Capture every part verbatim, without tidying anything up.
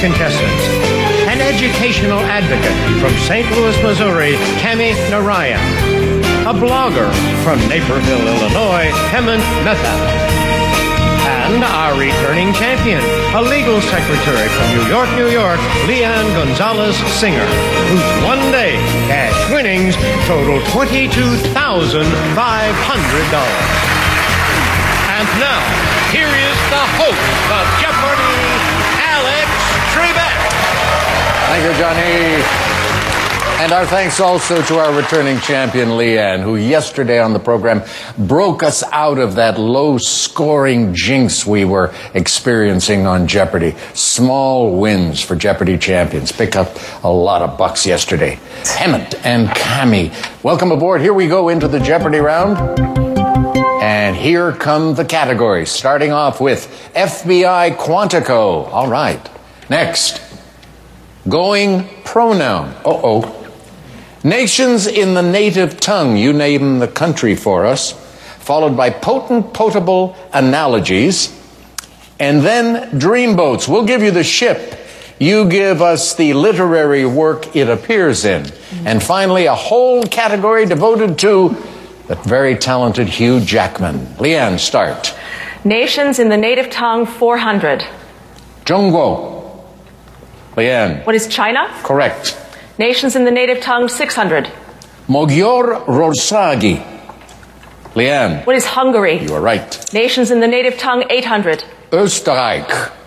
contestants. An educational advocate from Saint Louis, Missouri, Cami Narayan. A blogger from Naperville, Illinois, Hemant Mehta. And our returning champion, a legal secretary from New York, New York, Leanne Gonzalez-Singer, whose one-day cash winnings total twenty-two thousand five hundred dollars. And now, here is the host of Jeopardy, Alex Trebek. Thank you, Johnny. And our thanks also to our returning champion, Leanne, who yesterday on the program broke us out of that low-scoring jinx we were experiencing on Jeopardy. Small wins for Jeopardy champions. Picked up a lot of bucks yesterday. Hemant and Cami, welcome aboard. Here we go into the Jeopardy round. And here come the categories, starting off with F B I Quantico. All right. Next, going pronoun. Uh-oh. Nations in the native tongue. You name the country for us. Followed by potent, potable analogies. And then dreamboats. We'll give you the ship. You give us the literary work it appears in. And finally, a whole category devoted to that very talented Hugh Jackman. Leanne, start. Nations in the native tongue, four hundred. Zhongguo. Leanne. What is China? Correct. Nations in the native tongue, six hundred. Mogyor Rosagi. Leanne. What is Hungary? You are right. Nations in the native tongue, eight hundred. Österreich.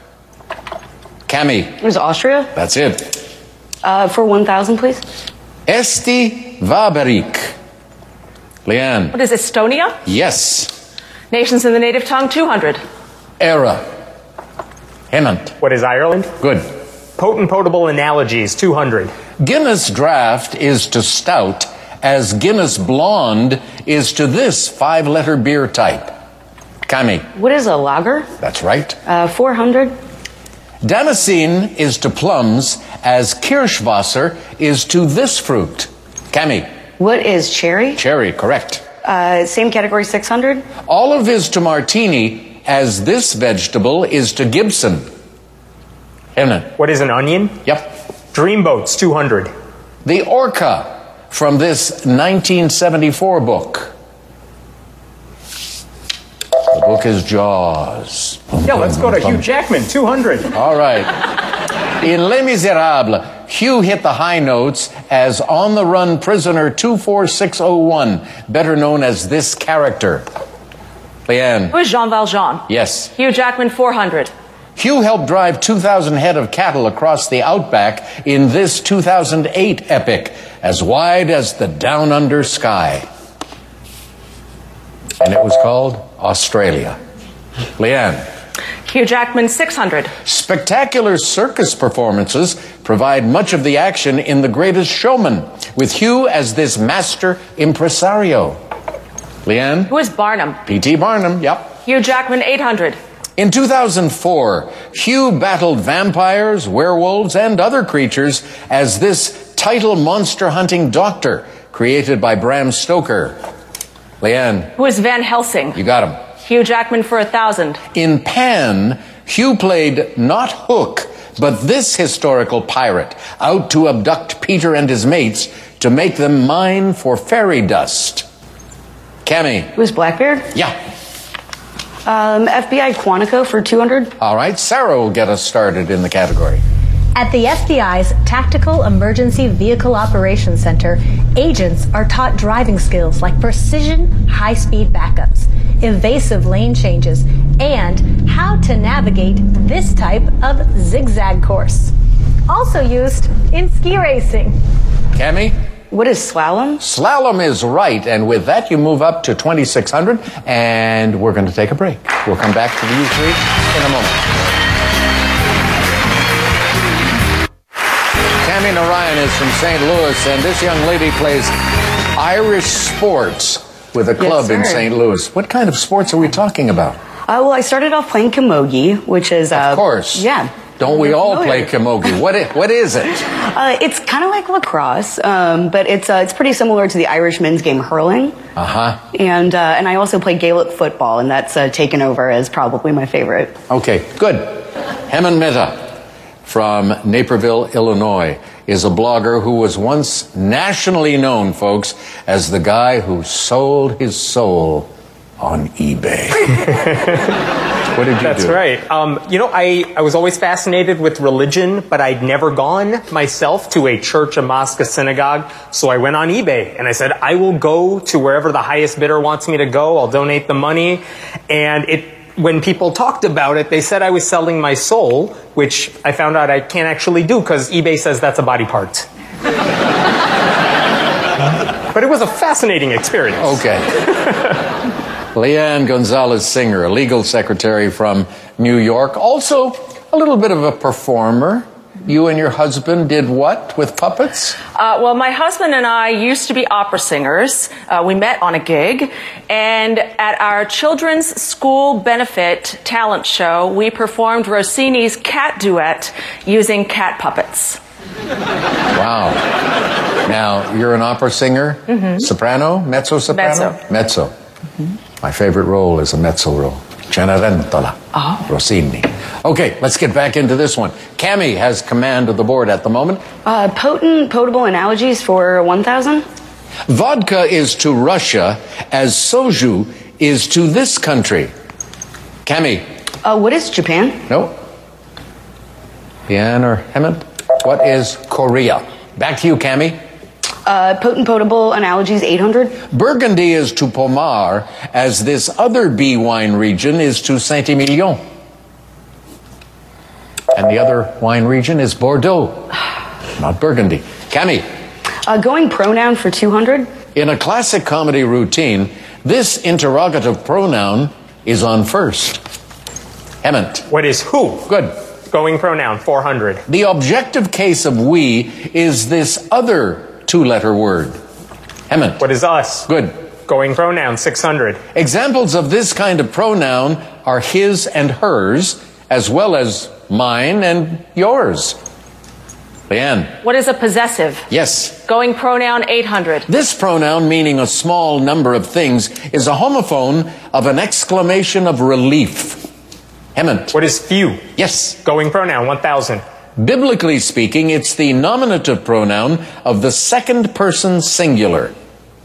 Cami. What is Austria? That's it. Uh, for one thousand, please. Esti Vaberik. Leanne. What is Estonia? Yes. Nations in the native tongue, two hundred. Era. Hemant. What is Ireland? Good. Potent potable analogies, two hundred. Guinness Draft is to stout as Guinness Blonde is to this five-letter beer type. Cami. What is a lager? That's right. Uh, four hundred. Damascene is to plums as Kirschwasser is to this fruit. Cami. What is cherry? Cherry, correct. Uh, same category, six hundred. Olive is to martini as this vegetable is to Gibson. Hemant. What is an onion? Yep. Dreamboats, two hundred. The orca from this nineteen seventy-four book. The book is Jaws. Yeah, let's go to Hugh Jackman, two hundred. All right. In Les Miserables, Hugh hit the high notes as on-the-run prisoner two four six oh one, better known as this character. Leanne. Who is Jean Valjean? Yes. Hugh Jackman, four hundred. Hugh helped drive two thousand head of cattle across the outback in this two thousand eight epic, as wide as the down-under sky. And it was called Australia. Leanne. Hugh Jackman, six hundred. Spectacular circus performances provide much of the action in The Greatest Showman, with Hugh as this master impresario. Leanne. Who is Barnum? P T Barnum, yep. Hugh Jackman, eight hundred. In two thousand four, Hugh battled vampires, werewolves, and other creatures as this title monster-hunting doctor created by Bram Stoker. Leanne. Who is Van Helsing? You got him. Hugh Jackman for a thousand. In Pan, Hugh played not Hook, but this historical pirate out to abduct Peter and his mates to make them mine for fairy dust. Cami. Who is Blackbeard? Yeah. Um, F B I Quantico for two hundred. All right, Sarah will get us started in the category. At the F B I's Tactical Emergency Vehicle Operations Center, agents are taught driving skills like precision, high-speed backups, evasive lane changes, and how to navigate this type of zigzag course. Also used in ski racing. Cami? What is slalom? Slalom is right, and with that you move up to twenty-six hundred, and we're going to take a break. We'll come back to you three in a moment. Cami Narayan is from Saint Louis, and this young lady plays Irish sports with a club Yes, in sir. Saint Louis. What kind of sports are we talking about? Uh, well, I started off playing camogie, which is... Uh, Of course. Yeah. Don't we You're all familiar. play camogie? What is, what is it? Uh, it's kind of like lacrosse, um, but it's uh, it's pretty similar to the Irish men's game hurling. Uh-huh. And uh, and I also play Gaelic football, and that's uh, taken over as probably my favorite. Okay, good. Hemant Mehta. from Naperville, Illinois, is a blogger who was once nationally known, folks, as the guy who sold his soul on eBay. What did you That's do? That's right. Um, you know, I, I was always fascinated with religion, but I'd never gone myself to a church, a mosque, a synagogue. So I went on eBay and I said, I will go to wherever the highest bidder wants me to go. I'll donate the money. And it, when people talked about it, they said I was selling my soul, which I found out I can't actually do because eBay says that's a body part. But it was a fascinating experience. Okay. Leanne Gonzalez Singer, a legal secretary from New York, also a little bit of a performer. You and your husband did what with puppets? Uh, well, my husband and I used to be opera singers. Uh, we met on a gig, and at our children's school benefit talent show, we performed Rossini's Cat Duet using cat puppets. Wow. Now, you're an opera singer, mm-hmm. soprano, mezzo-soprano? Mezzo. Mezzo. Mm-hmm. My favorite role is a mezzo role. Cenerentola. Oh. Rossini. Okay, let's get back into this one. Cammie has command of the board at the moment. Uh, potent, potable analogies for one thousand? Vodka is to Russia as soju is to this country. Cammie. Uh, what is Japan? No. Leanne or Hemant? What is Korea? Back to you, Cammie. Uh, potent, potable analogies eight hundred? Burgundy is to Pommard as this other B wine region is to Saint-Emilion. And the other wine region is Bordeaux, not Burgundy. Cammie. Uh, going pronoun for two hundred? In a classic comedy routine, this interrogative pronoun is on first. Hemant. What is who? Good. Going pronoun, four hundred. The objective case of we is this other two-letter word. Hemant. What is us? Good. Going pronoun, six hundred. Examples of this kind of pronoun are his and hers, as well as mine and yours. Leanne. What is a possessive? Yes. Going pronoun, eight hundred. This pronoun, meaning a small number of things, is a homophone of an exclamation of relief. Hemant. What is few? Yes. Going pronoun, one thousand. Biblically speaking, it's the nominative pronoun of the second person singular.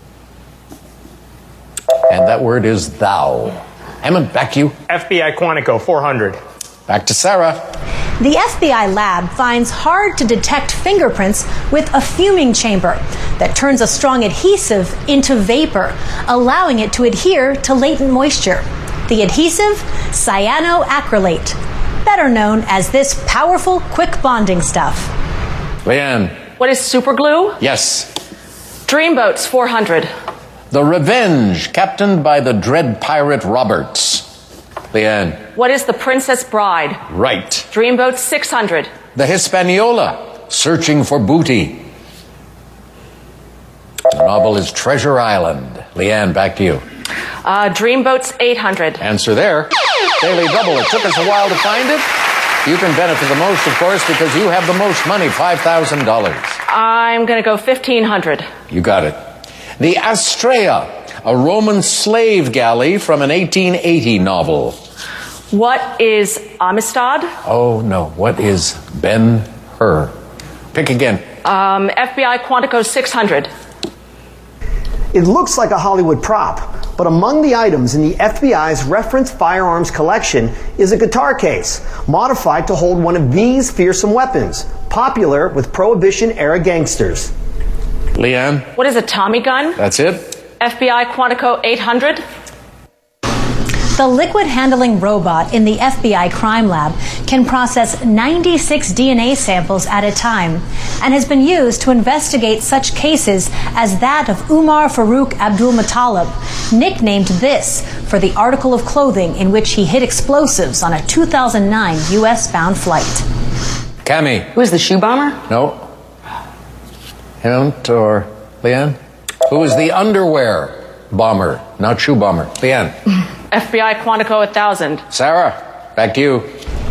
And that word is thou. Hemant, back to you. F B I Quantico, four hundred. Back to Sarah. The F B I lab finds hard to detect fingerprints with a fuming chamber that turns a strong adhesive into vapor, allowing it to adhere to latent moisture. The adhesive, cyanoacrylate, better known as this powerful, quick bonding stuff. Leanne. What is superglue? Yes. Dreamboats, four hundred. The Revenge, captained by the dread pirate Roberts. Leanne. What is the Princess Bride? Right. Dreamboats, six hundred. The Hispaniola, searching for booty. The novel is Treasure Island. Leanne, back to you. Uh, Dreamboats, eight hundred. Answer there. Daily Double. It took us a while to find it. You can benefit the most, of course, because you have the most money, five thousand dollars. I'm going to go fifteen hundred. You got it. The Astrea, a Roman slave galley from an eighteen eighty novel. What is Amistad? Oh, no. What is Ben-Hur? Pick again. Um, F B I Quantico, six hundred. It looks like a Hollywood prop, but among the items in the F B I's reference firearms collection is a guitar case, modified to hold one of these fearsome weapons, popular with Prohibition-era gangsters. Leanne? What is a Tommy gun? That's it. F B I Quantico, eight hundred. The liquid handling robot in the F B I crime lab can process ninety-six D N A samples at a time and has been used to investigate such cases as that of Umar Farouk Abdul Muttalib, nicknamed this for the article of clothing in which he hid explosives on a two thousand nine U S-bound flight. Cammie. Who is the shoe bomber? No. Hemant or Leanne? Who is the underwear bomber, not shoe bomber? Leanne. F B I Quantico, one thousand. Sarah, back to you.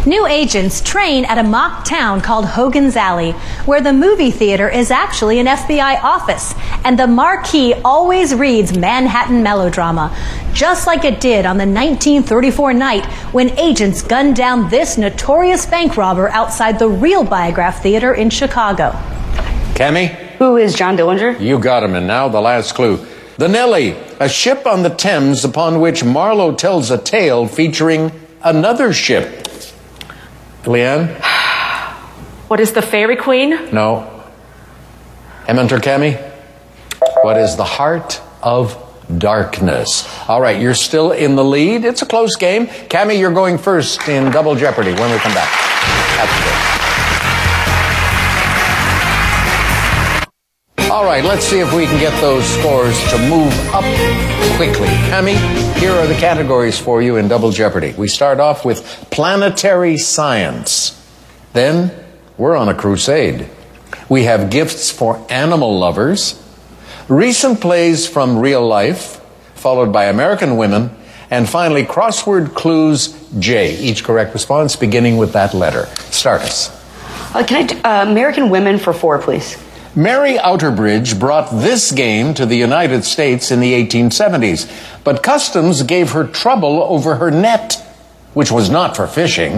New agents train at a mock town called Hogan's Alley, where the movie theater is actually an F B I office, and the marquee always reads Manhattan melodrama, just like it did on the nineteen thirty-four night when agents gunned down this notorious bank robber outside the real Biograph Theater in Chicago. Cammie? Who is John Dillinger? You got him, and now the last clue. The Nellie, a ship on the Thames upon which Marlowe tells a tale featuring another ship. Leanne? What is the Fairy Queen? No. Emmett or Cammie? What is the Heart of Darkness? All right, you're still in the lead. It's a close game. Cammie, you're going first in Double Jeopardy when we come back. After this. All right, let's see if we can get those scores to move up quickly. Cammie, here are the categories for you in Double Jeopardy. We start off with planetary science. Then we're on a crusade. We have gifts for animal lovers, recent plays from real life, followed by American women, and finally crossword clues J. Each correct response beginning with that letter. Start us. Uh, can I do, uh, American Women for four, please? Mary Outerbridge brought this game to the United States in the eighteen seventies, but customs gave her trouble over her net, which was not for fishing.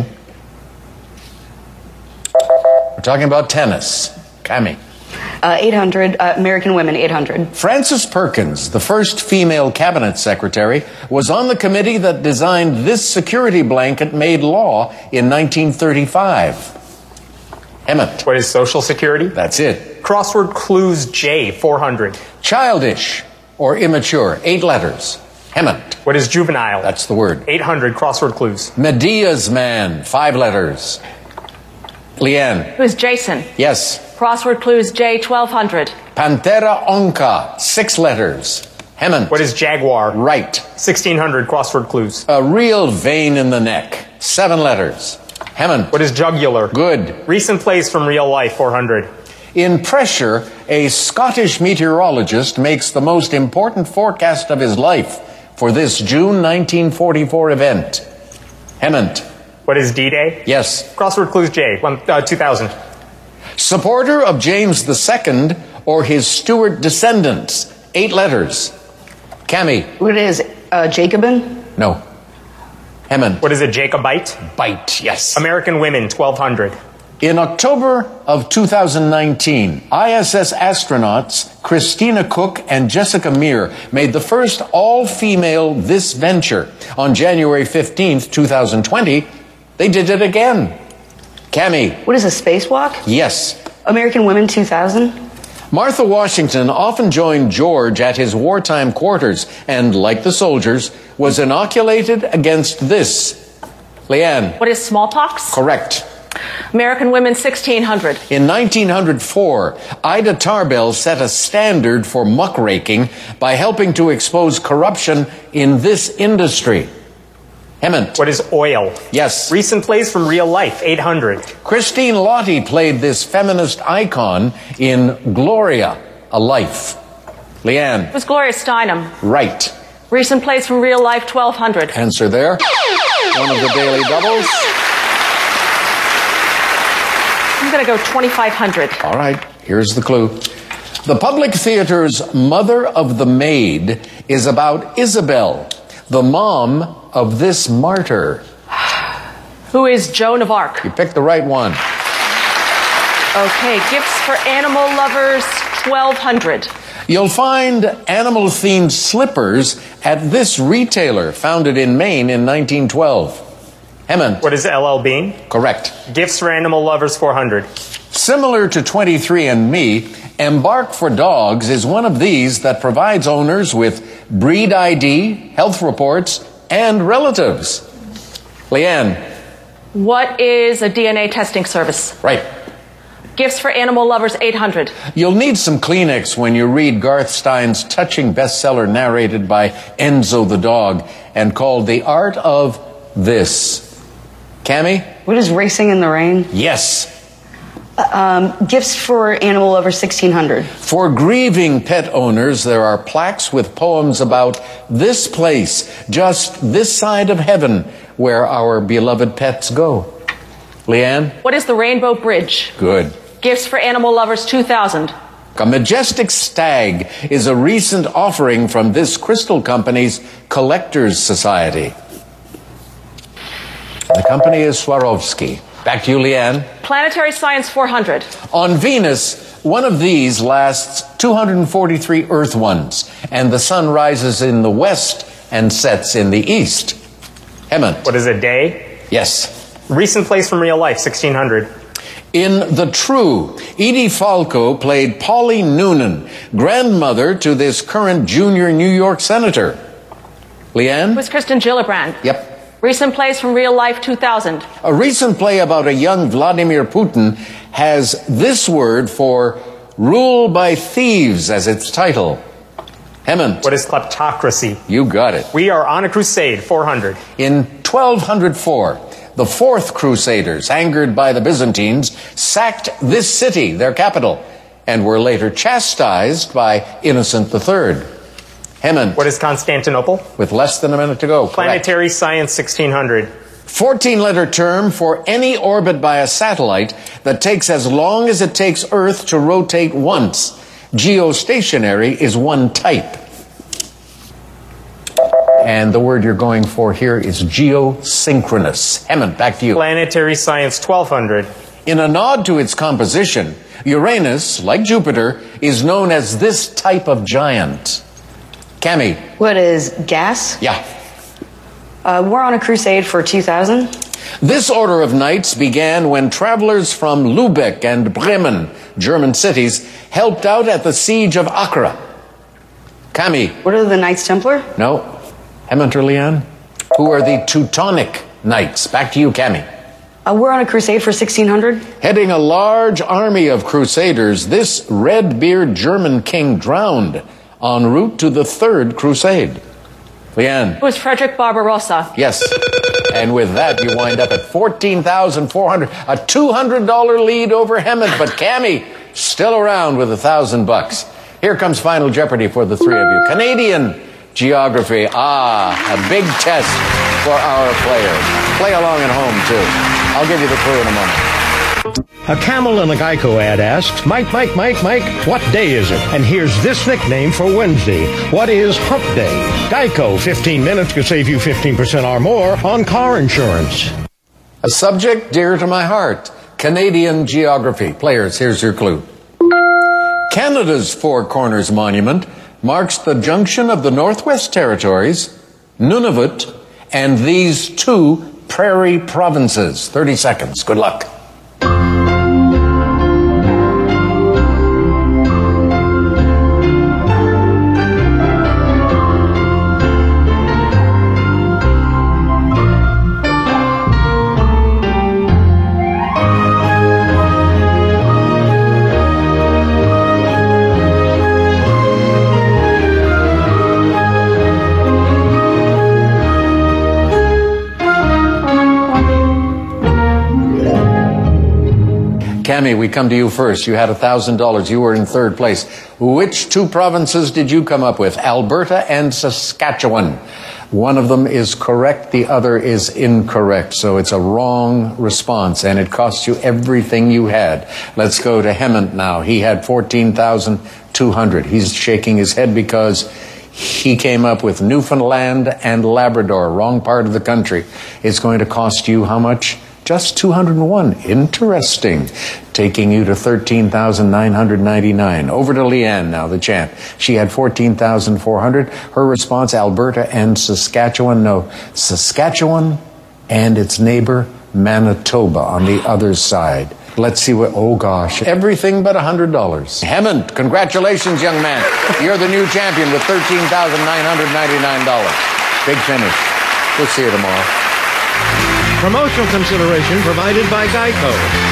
We're talking about tennis. Cammie. Uh, eight hundred, uh, American Women, eight hundred. Frances Perkins, the first female cabinet secretary, was on the committee that designed this security blanket made law in nineteen thirty-five. Emmett. What is Social Security? That's it. Crossword clues J, four hundred. Childish or immature, eight letters. Emmett. What is juvenile? That's the word. eight hundred crossword clues. Medea's man, five letters. Leanne. Who is Jason? Yes. Crossword clues J, twelve hundred. Panthera onca, six letters. Hemant. What is jaguar? Right. sixteen hundred crossword clues. A real vein in the neck, seven letters. Hemant. What is jugular? Good. Recent plays from real life, four hundred. In pressure, a Scottish meteorologist makes the most important forecast of his life for this June nineteen forty-four event. Hemant. What is D-Day? Yes. Crossword clues J, one, uh, two thousand. Supporter of James the Second or his Stuart descendants, eight letters. Cammie. What is uh, Jacobin? No. Hemant. What is a Jacobite? Bite, yes. American Women, twelve hundred. In October of two thousand nineteen, I S S astronauts Christina Cook and Jessica Meir made the first all-female this venture. On January fifteenth, two thousand twenty, they did it again. Cammie. What is a spacewalk? Yes. American Women, two thousand. Martha Washington often joined George at his wartime quarters and, like the soldiers, was inoculated against this. Leanne. What is smallpox? Correct. American Women, sixteen hundred. In nineteen oh four, Ida Tarbell set a standard for muckraking by helping to expose corruption in this industry. Hemant. What is oil? Yes. Recent plays from real life, eight hundred. Christine Lottie played this feminist icon in Gloria, A Life. Leanne. It was Gloria Steinem. Right. Recent plays from real life, twelve hundred. Answer there. One of the daily doubles. I'm going to go twenty-five hundred. All right, here's the clue. The Public Theater's Mother of the Maid is about Isabel, the mom of this martyr. Who is Joan of Arc? You picked the right one. Okay, gifts for animal lovers, twelve hundred. You'll find animal-themed slippers at this retailer, founded in Maine in nineteen twelve. Hemant. What is L L Bean? Correct. Gifts for animal lovers, four hundred. Similar to twenty-three and me, Embark for Dogs is one of these that provides owners with breed I D, health reports, and relatives. Leanne. What is a D N A testing service? Right. Gifts for animal lovers, eight hundred. You'll need some Kleenex when you read Garth Stein's touching bestseller narrated by Enzo the dog and called The Art of This. Cammie? What is Racing in the Rain? Yes. Um, gifts for animal lovers, sixteen hundred. For grieving pet owners, there are plaques with poems about this place, just this side of heaven, where our beloved pets go. Leanne? What is the Rainbow Bridge? Good. Gifts for Animal Lovers two thousand. A majestic stag is a recent offering from this crystal company's Collectors Society. The company is Swarovski. Back to you, Leanne. Planetary Science four hundred. On Venus, one of these lasts two hundred forty-three Earth ones, and the sun rises in the west and sets in the east. Hemant. What is a day? Yes. Recent place from real life, sixteen hundred. In The True, Edie Falco played Polly Noonan, grandmother to this current junior New York senator. Leanne? Who's Kristen Gillibrand? Yep. Recent plays from real life two thousand. A recent play about a young Vladimir Putin has this word for rule by thieves as its title. Hemant. What is kleptocracy? You got it. We are on a crusade, four hundred. In twelve oh four, the Fourth Crusaders, angered by the Byzantines, sacked this city, their capital, and were later chastised by Innocent the Third. Hemant. What is Constantinople? With less than a minute to go. Planetary Correct. Science, sixteen hundred. fourteen-letter term for any orbit by a satellite that takes as long as it takes Earth to rotate once. Geostationary is one type. And the word you're going for here is geosynchronous. Hemant, back to you. Planetary Science, twelve hundred. In a nod to its composition, Uranus, like Jupiter, is known as this type of giant. Cami. What is gas? Yeah. Uh, we're on a crusade for two thousand. This order of knights began when travelers from Lübeck and Bremen, German cities, helped out at the siege of Acre. Cami. What are the Knights Templar? No. Hemant or Leanne? Who are the Teutonic Knights? Back to you, Cami. Uh, we're on a crusade for sixteen hundred. Heading a large army of crusaders, this red-beard German king drowned en route to the Third Crusade. Leanne. Who is Frederick Barbarossa? Yes. And with that, you wind up at fourteen thousand four hundred dollars, a two hundred dollars lead over Hemant, but Cami still around with a thousand bucks. Here comes Final Jeopardy for the three of you. Canadian geography. Ah, a big test for our players. Play along at home, too. I'll give you the clue in a moment. A camel in a Geico ad asks, Mike, Mike, Mike, Mike, what day is it? And here's this nickname for Wednesday. What is Hump Day? Geico, fifteen minutes could save you fifteen percent or more on car insurance. A subject dear to my heart, Canadian geography. Players, here's your clue. Canada's Four Corners Monument marks the junction of the Northwest Territories, Nunavut, and these two prairie provinces. thirty seconds. Good luck. Cami, we come to you first. You had one thousand dollars. You were in third place. Which two provinces did you come up with? Alberta and Saskatchewan. One of them is correct. The other is incorrect. So it's a wrong response, and it cost you everything you had. Let's go to Hemant now. He had fourteen thousand two hundred dollars. He's shaking his head because he came up with Newfoundland and Labrador, wrong part of the country. It's going to cost you how much? Just two hundred one. Interesting. Taking you to thirteen thousand nine hundred ninety-nine. Over to Leanne now, the champ. She had fourteen thousand four hundred. Her response, Alberta and Saskatchewan. No, Saskatchewan and its neighbor, Manitoba, on the other side. Let's see what, oh gosh, everything but one hundred dollars. Hemant, congratulations, young man. You're the new champion with thirteen thousand nine hundred ninety-nine dollars. Big finish. We'll see you tomorrow. Promotional consideration provided by Geico.